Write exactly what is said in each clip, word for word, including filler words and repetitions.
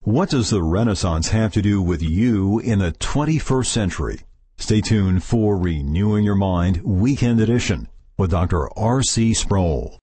What does the Renaissance have to do with you in the twenty-first century? Stay tuned for Renewing Your Mind Weekend Edition with Doctor R C Sproul.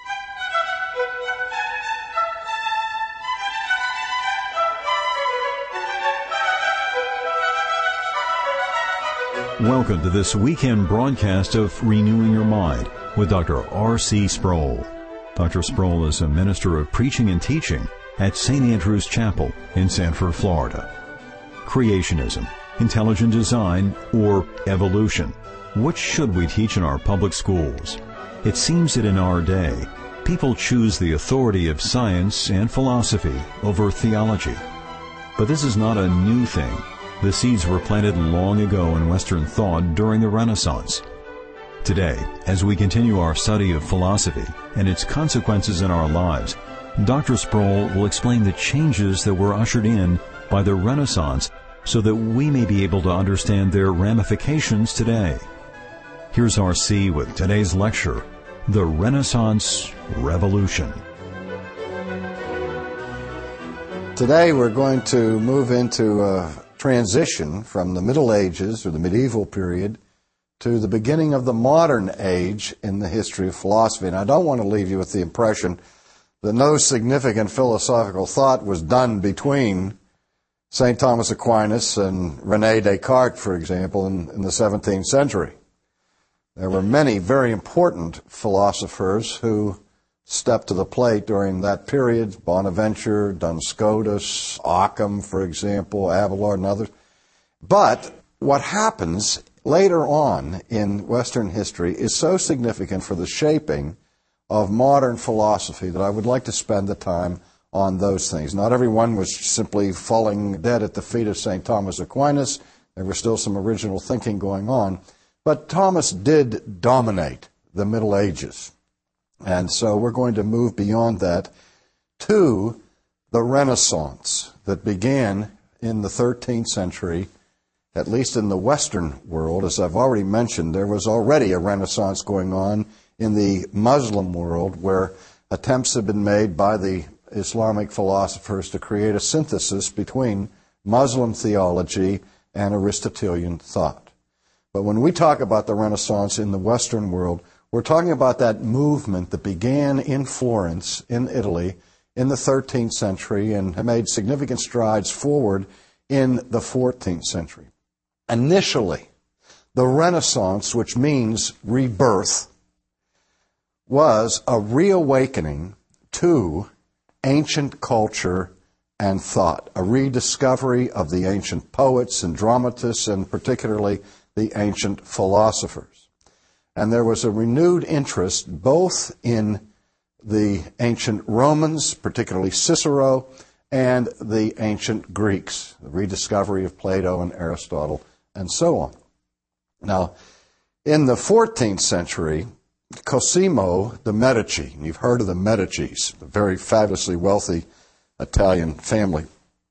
Welcome to this weekend broadcast of Renewing Your Mind with Doctor R C Sproul. Doctor Sproul is a minister of preaching and teaching at Saint Andrew's Chapel in Sanford, Florida. Creationism, intelligent design, or evolution. What should we teach in our public schools? It seems that in our day, people choose the authority of science and philosophy over theology. But this is not a new thing. The seeds were planted long ago in Western thought during the Renaissance. Today, as we continue our study of philosophy and its consequences in our lives, Doctor Sproul will explain the changes that were ushered in by the Renaissance so that we may be able to understand their ramifications today. Here's R C with today's lecture, The Renaissance Revolution. Today we're going to move into a transition from the Middle Ages or the medieval period to the beginning of the modern age in the history of philosophy. And I don't want to leave you with the impression that no significant philosophical thought was done between Saint Thomas Aquinas and René Descartes, for example, in, in the seventeenth century. There were many very important philosophers who stepped to the plate during that period: Bonaventure, Duns Scotus, Occam, for example, Abelard, and others. But what happens later on in Western history is so significant for the shaping of modern philosophy that I would like to spend the time on those things. Not everyone was simply falling dead at the feet of Saint Thomas Aquinas. There was still some original thinking going on. But Thomas did dominate the Middle Ages. And so we're going to move beyond that to the Renaissance that began in the thirteenth century, at least in the Western world. As I've already mentioned, there was already a Renaissance going on in the Muslim world, where attempts have been made by the Islamic philosophers to create a synthesis between Muslim theology and Aristotelian thought. But when we talk about the Renaissance in the Western world, we're talking about that movement that began in Florence, in Italy, in the thirteenth century and made significant strides forward in the fourteenth century. Initially, the Renaissance, which means rebirth, was a reawakening to ancient culture and thought, a rediscovery of the ancient poets and dramatists, and particularly the ancient philosophers. And there was a renewed interest both in the ancient Romans, particularly Cicero, and the ancient Greeks, the rediscovery of Plato and Aristotle, and so on. Now, in the fourteenth century, Cosimo de' Medici, and you've heard of the Medicis, a very fabulously wealthy Italian family,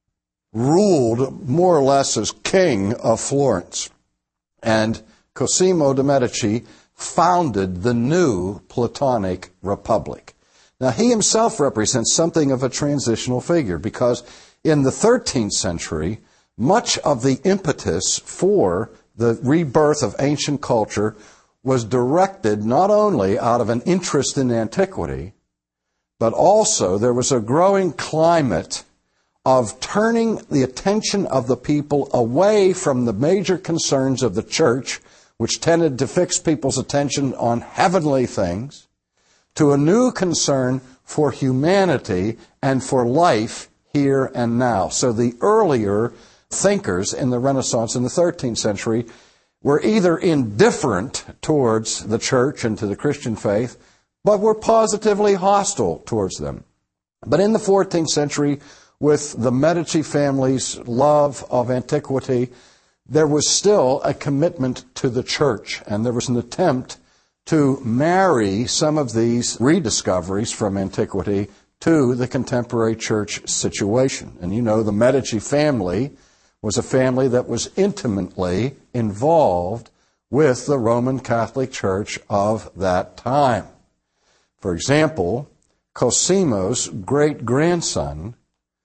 ruled more or less as king of Florence. And Cosimo de' Medici founded the new Platonic Republic. Now, he himself represents something of a transitional figure, because in the thirteenth century, much of the impetus for the rebirth of ancient culture was directed not only out of an interest in antiquity, but also there was a growing climate of turning the attention of the people away from the major concerns of the church, which tended to fix people's attention on heavenly things, to a new concern for humanity and for life here and now. So the earlier thinkers in the Renaissance in the thirteenth century were either indifferent towards the church and to the Christian faith, but were positively hostile towards them. But in the fourteenth century, with the Medici family's love of antiquity, there was still a commitment to the church, and there was an attempt to marry some of these rediscoveries from antiquity to the contemporary church situation. And you know, the Medici family was a family that was intimately involved with the Roman Catholic Church of that time. For example, Cosimo's great-grandson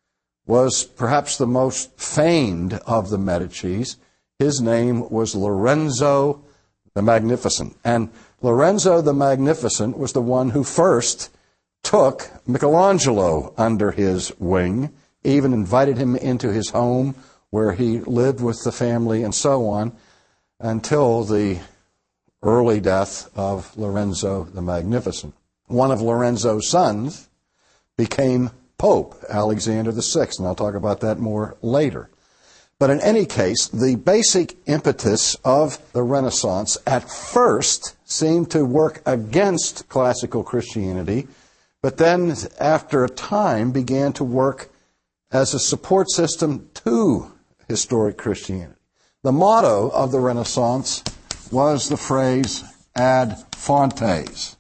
was perhaps the most famed of the Medicis. His name was Lorenzo the Magnificent. And Lorenzo the Magnificent was the one who first took Michelangelo under his wing, even invited him into his home where he lived with the family and so on, until the early death of Lorenzo the Magnificent. One of Lorenzo's sons became Pope, Alexander the Sixth, and I'll talk about that more later. But in any case, the basic impetus of the Renaissance at first seemed to work against classical Christianity, but then after a time began to work as a support system to historic Christianity. The motto of the Renaissance was the phrase ad fontes,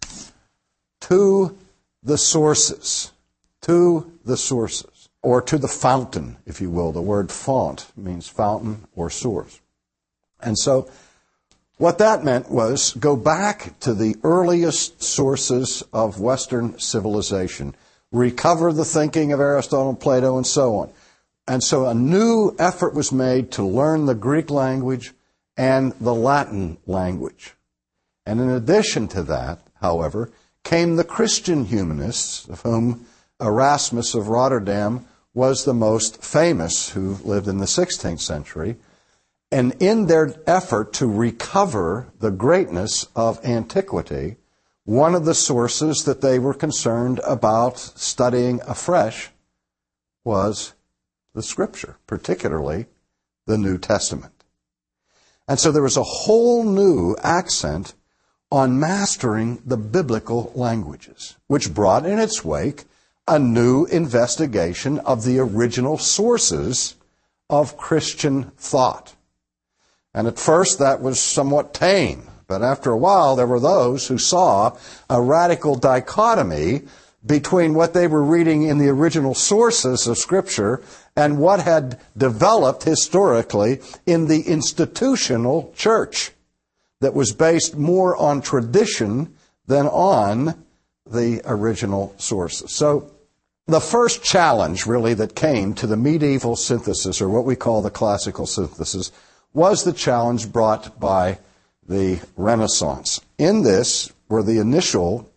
to the sources, to the sources, or to the fountain, if you will. The word font means fountain or source. And so what that meant was go back to the earliest sources of Western civilization, recover the thinking of Aristotle, Plato, and so on. And so a new effort was made to learn the Greek language and the Latin language. And in addition to that, however, came the Christian humanists, of whom Erasmus of Rotterdam was the most famous, who lived in the sixteenth century. And in their effort to recover the greatness of antiquity, one of the sources that they were concerned about studying afresh was the Scripture, particularly the New Testament. And so there was a whole new accent on mastering the biblical languages, which brought in its wake a new investigation of the original sources of Christian thought. And at first that was somewhat tame, but after a while there were those who saw a radical dichotomy between what they were reading in the original sources of Scripture and what had developed historically in the institutional church that was based more on tradition than on the original sources. So the first challenge, really, that came to the medieval synthesis, or what we call the classical synthesis, was the challenge brought by the Renaissance. In this were the initial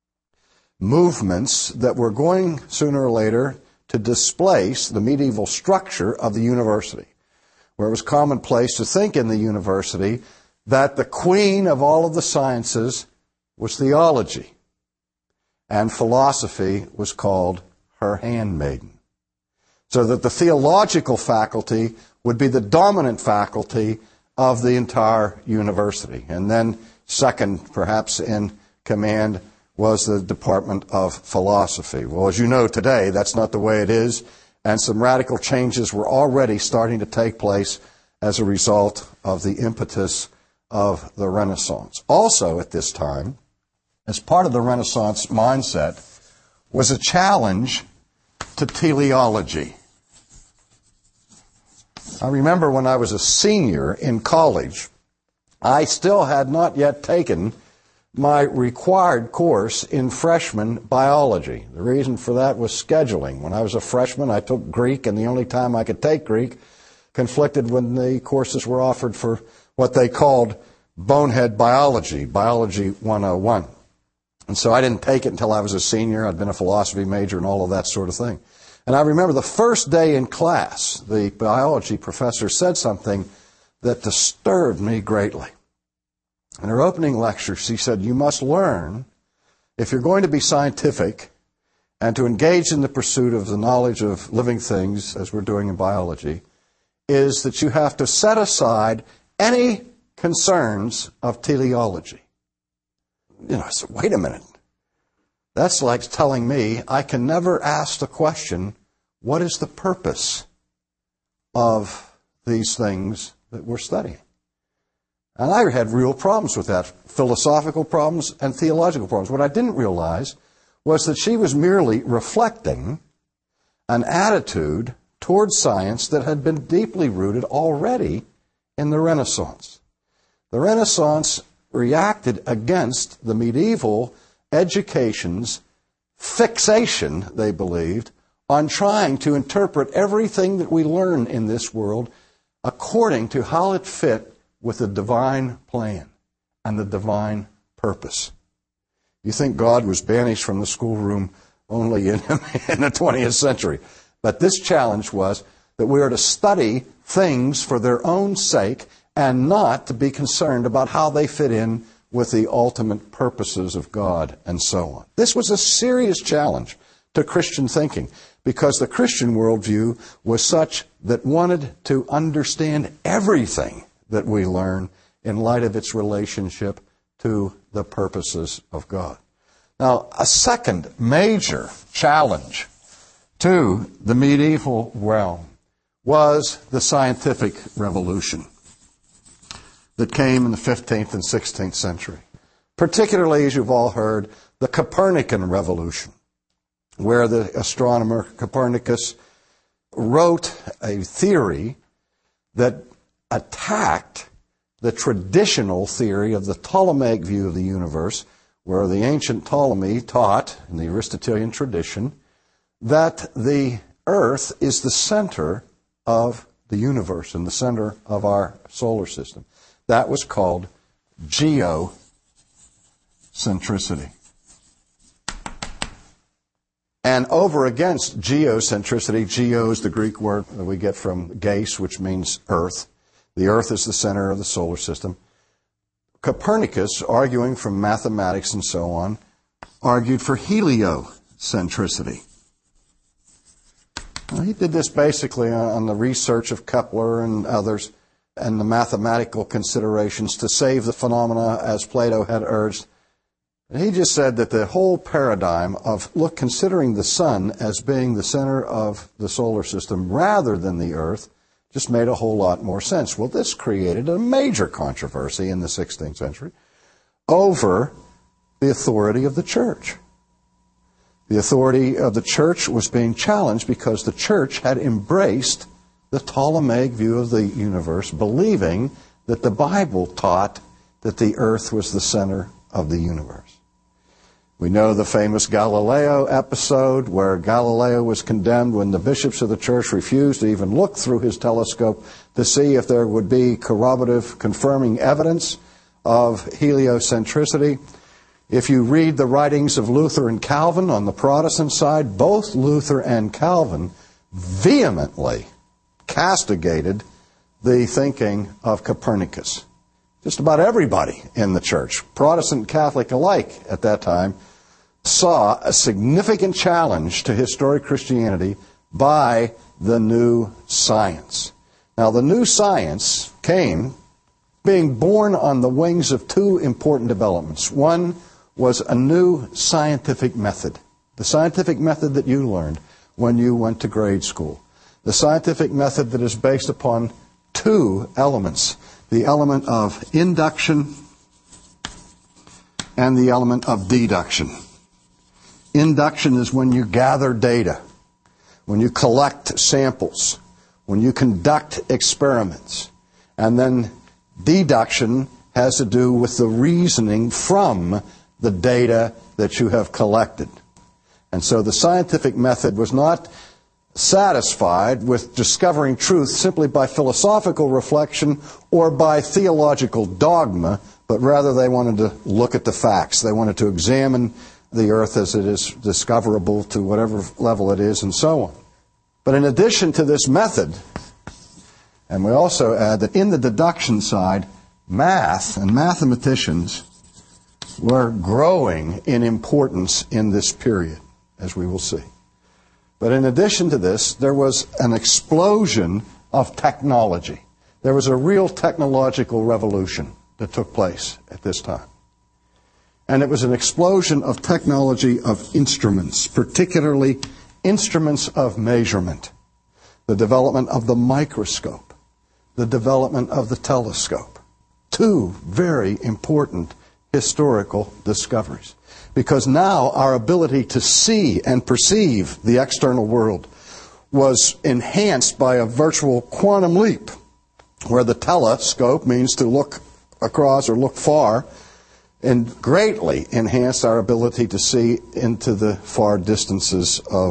movements that were going sooner or later to displace the medieval structure of the university, where it was commonplace to think in the university that the queen of all of the sciences was theology, and philosophy was called her handmaiden. So that the theological faculty would be the dominant faculty of the entire university. And then second, perhaps in command, was the Department of Philosophy. Well, as you know today, that's not the way it is, and some radical changes were already starting to take place as a result of the impetus of the Renaissance. Also at this time, as part of the Renaissance mindset, was a challenge to teleology. I remember when I was a senior in college, I still had not yet taken my required course in freshman biology. The reason for that was scheduling. When I was a freshman, I took Greek, and the only time I could take Greek conflicted when the courses were offered for what they called bonehead biology, Biology one oh one. And so I didn't take it until I was a senior. I'd been a philosophy major and all of that sort of thing. And I remember the first day in class, the biology professor said something that disturbed me greatly. In her opening lecture, she said, you must learn, if you're going to be scientific and to engage in the pursuit of the knowledge of living things, as we're doing in biology, is that you have to set aside any concerns of teleology. You know, I said, wait a minute. That's like telling me I can never ask the question, what is the purpose of these things that we're studying? And I had real problems with that, philosophical problems and theological problems. What I didn't realize was that she was merely reflecting an attitude towards science that had been deeply rooted already in the Renaissance. The Renaissance reacted against the medieval education's fixation, they believed, on trying to interpret everything that we learn in this world according to how it fit with the divine plan and the divine purpose. You think God was banished from the schoolroom only in, in the twentieth century. But this challenge was that we are to study things for their own sake and not to be concerned about how they fit in with the ultimate purposes of God and so on. This was a serious challenge to Christian thinking because the Christian worldview was such that wanted to understand everything that we learn in light of its relationship to the purposes of God. Now, a second major challenge to the medieval realm was the scientific revolution that came in the fifteenth and sixteenth century. Particularly, as you've all heard, the Copernican revolution, where the astronomer Copernicus wrote a theory that attacked the traditional theory of the Ptolemaic view of the universe, where the ancient Ptolemy taught, in the Aristotelian tradition, that the Earth is the center of the universe and the center of our solar system. That was called geocentricity. And over against geocentricity, geo is the Greek word that we get from geis, which means earth. The earth is the center of the solar system. Copernicus, arguing from mathematics and so on, argued for heliocentricity. Now, he did this basically on the research of Kepler and others and the mathematical considerations to save the phenomena as Plato had urged. And he just said that the whole paradigm of, look, considering the sun as being the center of the solar system rather than the earth just made a whole lot more sense. Well, this created a major controversy in the sixteenth century over the authority of the church. The authority of the church was being challenged because the church had embraced the Ptolemaic view of the universe, believing that the Bible taught that the earth was the center of the universe. We know the famous Galileo episode where Galileo was condemned when the bishops of the church refused to even look through his telescope to see if there would be corroborative, confirming evidence of heliocentricity. If you read the writings of Luther and Calvin on the Protestant side, both Luther and Calvin vehemently castigated the thinking of Copernicus. Just about everybody in the church, Protestant and Catholic alike at that time, saw a significant challenge to historic Christianity by the new science. Now, the new science came being born on the wings of two important developments. One was a new scientific method, the scientific method that you learned when you went to grade school. The scientific method that is based upon two elements, the element of induction and the element of deduction. Induction is when you gather data, when you collect samples, when you conduct experiments. And then deduction has to do with the reasoning from the data that you have collected. And so the scientific method was not satisfied with discovering truth simply by philosophical reflection or by theological dogma, but rather they wanted to look at the facts. They wanted to examine the earth as it is discoverable to whatever level it is and so on. But in addition to this method, and we also add that in the deduction side, math and mathematicians were growing in importance in this period, as we will see. But in addition to this, there was an explosion of technology. There was a real technological revolution that took place at this time. And it was an explosion of technology of instruments, particularly instruments of measurement, the development of the microscope, the development of the telescope. Two very important historical discoveries. Because now our ability to see and perceive the external world was enhanced by a virtual quantum leap, where the telescope means to look across or look far, and greatly enhanced our ability to see into the far distances of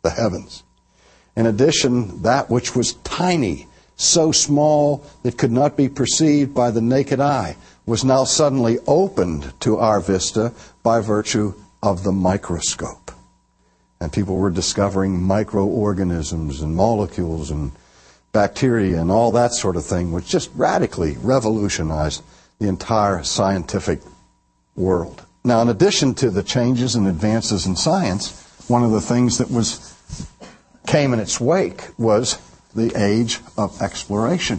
the heavens. In addition, that which was tiny, so small it could not be perceived by the naked eye, was now suddenly opened to our vista by virtue of the microscope. And people were discovering microorganisms and molecules and bacteria and all that sort of thing, which just radically revolutionized the entire scientific world. Now, in addition to the changes and advances in science, one of the things that was came in its wake was the age of exploration.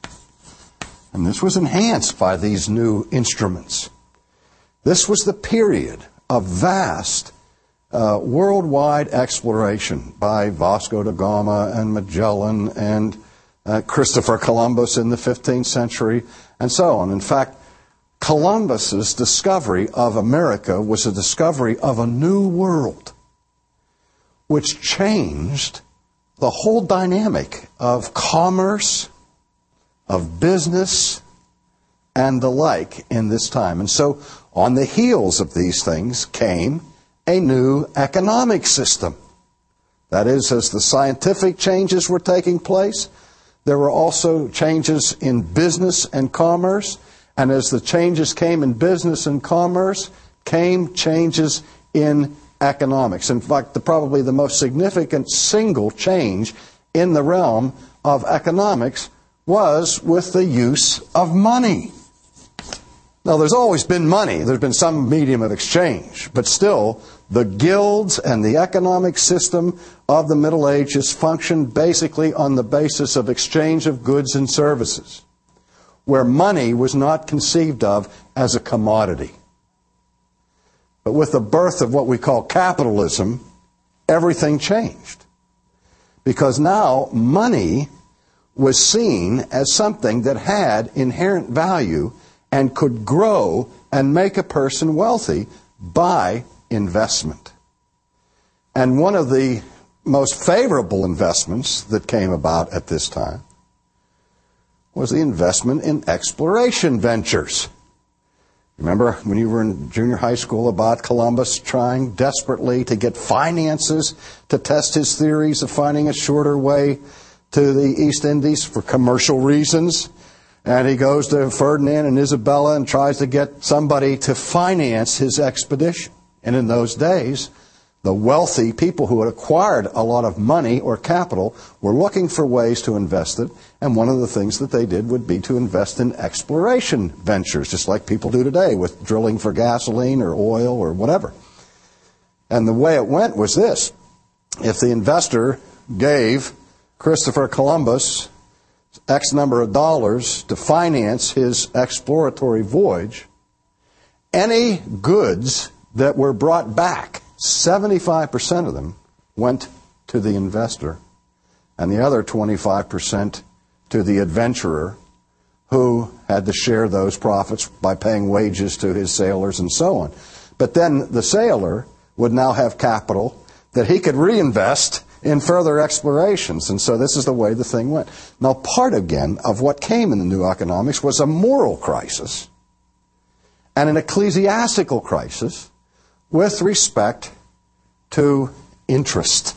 And this was enhanced by these new instruments. This was the period of vast uh, worldwide exploration by Vasco da Gama and Magellan and uh, Christopher Columbus in the fifteenth century and so on. In fact, Columbus's discovery of America was a discovery of a new world, which changed the whole dynamic of commerce, of business, and the like in this time. And so, on the heels of these things came a new economic system. That is, as the scientific changes were taking place, there were also changes in business and commerce. And as the changes came in business and commerce, came changes in economics. In fact, the, probably the most significant single change in the realm of economics was with the use of money. Now, there's always been money. There's been some medium of exchange. But still, the guilds and the economic system of the Middle Ages functioned basically on the basis of exchange of goods and services, where money was not conceived of as a commodity. But with the birth of what we call capitalism, everything changed. Because now money was seen as something that had inherent value and could grow and make a person wealthy by investment. And one of the most favorable investments that came about at this time was the investment in exploration ventures. Remember when you were in junior high school about Columbus trying desperately to get finances to test his theories of finding a shorter way to the East Indies for commercial reasons? And he goes to Ferdinand and Isabella and tries to get somebody to finance his expedition. And in those days, the wealthy people who had acquired a lot of money or capital were looking for ways to invest it. And one of the things that they did would be to invest in exploration ventures, just like people do today with drilling for gasoline or oil or whatever. And the way it went was this. If the investor gave Christopher Columbus X number of dollars to finance his exploratory voyage, any goods that were brought back, seventy-five percent of them went to the investor, and the other twenty-five percent to the adventurer, who had to share those profits by paying wages to his sailors and so on. But then the sailor would now have capital that he could reinvest in further explorations. And so this is the way the thing went. Now, part again of what came in the new economics was a moral crisis and an ecclesiastical crisis with respect to interest.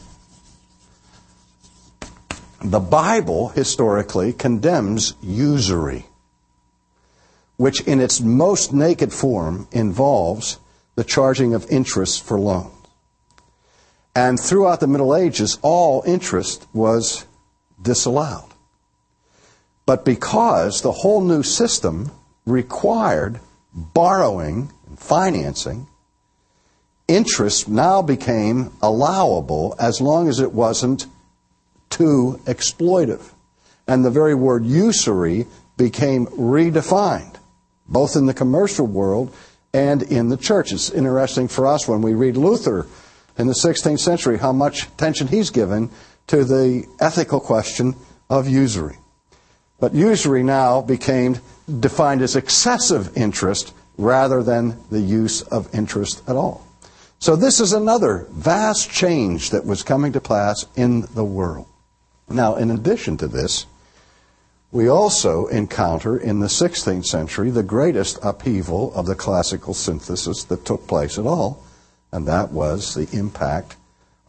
The Bible historically condemns usury, which in its most naked form involves the charging of interest for loans. And throughout the Middle Ages, all interest was disallowed. But because the whole new system required borrowing and financing, interest now became allowable as long as it wasn't too exploitive. And the very word usury became redefined, both in the commercial world and in the church. It's interesting for us when we read Luther in the sixteenth century how much attention he's given to the ethical question of usury. But usury now became defined as excessive interest rather than the use of interest at all. So this is another vast change that was coming to pass in the world. Now, in addition to this, we also encounter in the sixteenth century the greatest upheaval of the classical synthesis that took place at all, and that was the impact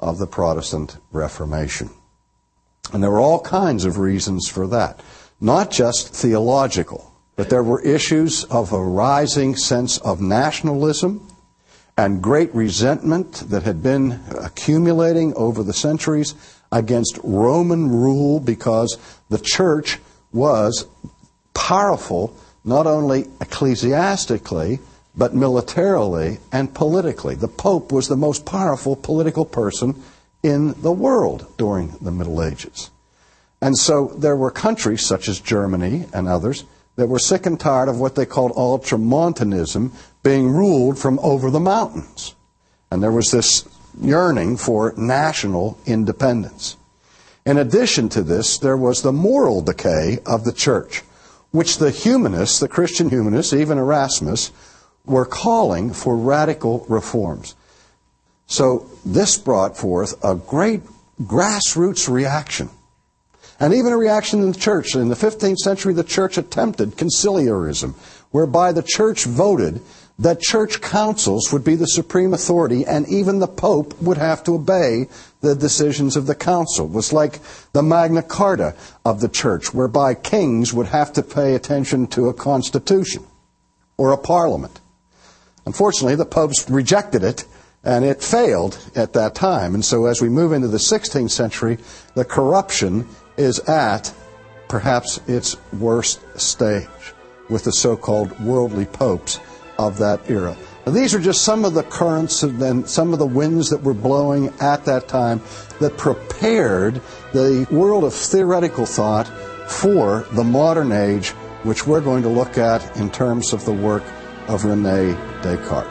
of the Protestant Reformation. And there were all kinds of reasons for that, not just theological, but there were issues of a rising sense of nationalism and great resentment that had been accumulating over the centuries against Roman rule, because the church was powerful not only ecclesiastically, but militarily and politically. The Pope was the most powerful political person in the world during the Middle Ages. And so there were countries such as Germany and others that were sick and tired of what they called ultramontanism being ruled from over the mountains. And there was this yearning for national independence. In addition to this, there was the moral decay of the church, which the humanists, the Christian humanists, even Erasmus, were calling for radical reforms. So this brought forth a great grassroots reaction, and even a reaction in the church. In the fifteenth century, the church attempted conciliarism, whereby the church voted that church councils would be the supreme authority, and even the Pope would have to obey the decisions of the council. It was like the Magna Carta of the church, whereby kings would have to pay attention to a constitution or a parliament. Unfortunately, the popes rejected it, and it failed at that time. And so as we move into the sixteenth century, the corruption is at perhaps its worst stage with the so-called worldly popes of that era. Now, these are just some of the currents and then some of the winds that were blowing at that time that prepared the world of theoretical thought for the modern age, which we're going to look at in terms of the work of René Descartes.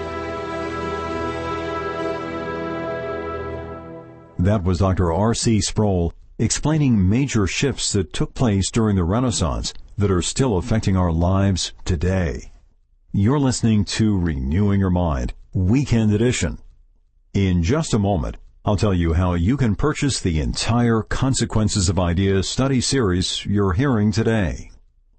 That was Doctor R C Sproul explaining major shifts that took place during the Renaissance that are still affecting our lives today. You're listening to Renewing Your Mind, Weekend Edition. In just a moment, I'll tell you how you can purchase the entire Consequences of Ideas study series you're hearing today.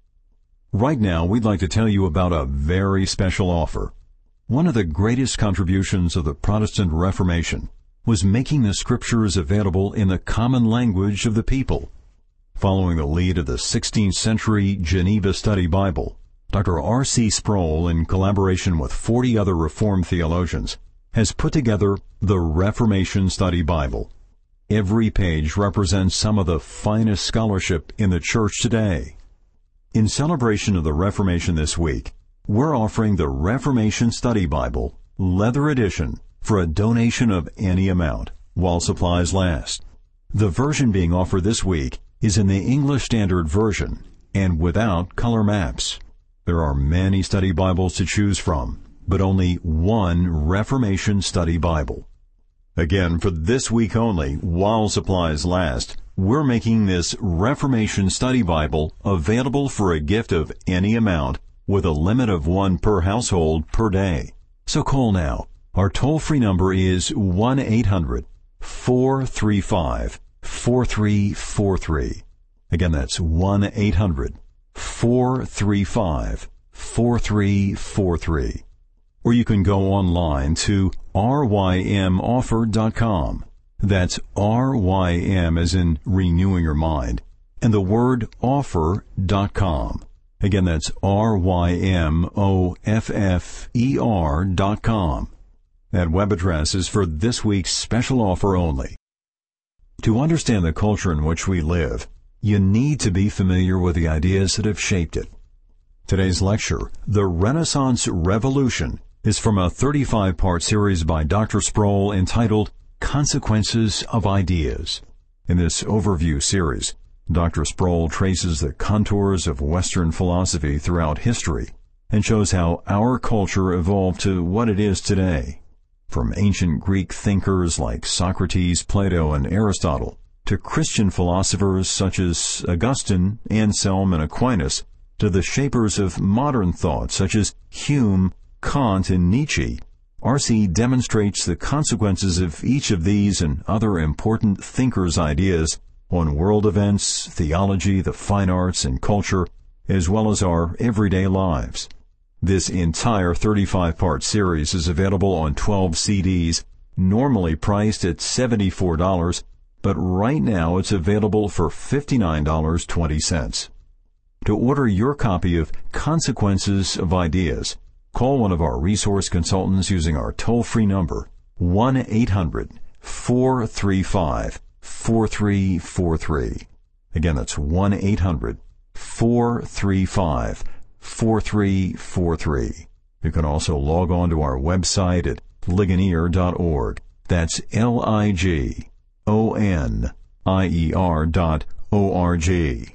Right now, we'd like to tell you about a very special offer. One of the greatest contributions of the Protestant Reformation was making the Scriptures available in the common language of the people. Following the lead of the sixteenth century Geneva Study Bible, Doctor R C Sproul, in collaboration with forty other Reformed theologians, has put together the Reformation Study Bible. Every page represents some of the finest scholarship in the church today. In celebration of the Reformation this week, we're offering the Reformation Study Bible, Leather Edition, for a donation of any amount, while supplies last. The version being offered this week is in the English Standard Version and without color maps. There are many study Bibles to choose from, but only one Reformation Study Bible. Again, for this week only, while supplies last, we're making this Reformation Study Bible available for a gift of any amount with a limit of one per household per day. So call now. Our toll-free number is one eight hundred four three five four three four three. Again, that's one eight hundred four three five four three four three. Or you can go online to r y m offer dot com. That's R Y M as in renewing your mind, and the word offer dot com. Again, that's R Y M O F F E R dot com. That web address is for this week's special offer only. To understand the culture in which we live, you need to be familiar with the ideas that have shaped it. Today's lecture, The Renaissance Revolution, is from a thirty-five part series by Doctor Sproul entitled Consequences of Ideas. In this overview series, Doctor Sproul traces the contours of Western philosophy throughout history and shows how our culture evolved to what it is today. From ancient Greek thinkers like Socrates, Plato, and Aristotle, to Christian philosophers such as Augustine, Anselm, and Aquinas, to the shapers of modern thought such as Hume, Kant, and Nietzsche, R C demonstrates the consequences of each of these and other important thinkers' ideas on world events, theology, the fine arts, and culture, as well as our everyday lives. This entire thirty-five part series is available on twelve C Ds, normally priced at seventy-four dollars, but right now it's available for fifty-nine dollars and twenty cents. To order your copy of Consequences of Ideas, call one of our resource consultants using our toll-free number, one eight hundred, four three five, four three four three. Again, that's one eight hundred, four three five, four three four three. You can also log on to our website at ligonier dot org. That's L I G O N I E R dot O R G.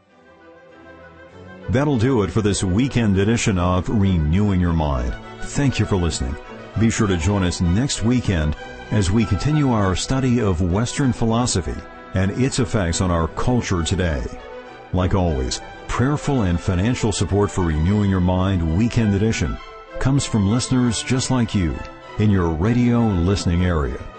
That'll do it for this weekend edition of Renewing Your Mind. Thank you for listening. Be sure to join us next weekend as we continue our study of Western philosophy and its effects on our culture today. Like always, prayerful and financial support for Renewing Your Mind Weekend Edition comes from listeners just like you in your radio listening area.